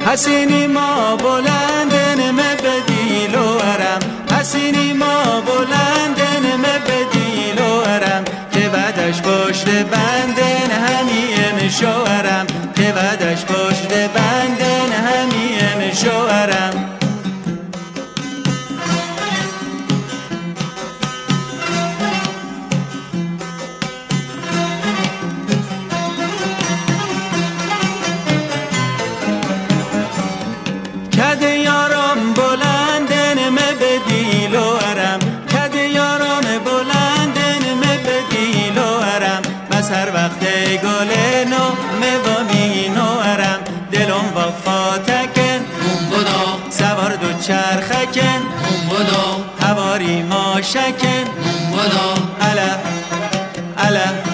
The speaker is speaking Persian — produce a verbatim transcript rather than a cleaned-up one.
حسینی ما بلندن ما بدیل و ارم حسینی ما بلندن ما بدیل و ارم که بعدش پشت بندن همیم شوهرم که بعدش پشت بندن همیم شوهرم کده یارم بلندن ما بدیل و ارم کده یارم بلندن ما بدیل و ارم بس هر وقت گل نو موامی نو ارم دلم وفاتکن بودا سوار دو چرخکن بودا هواری ما شکن بودا اله اله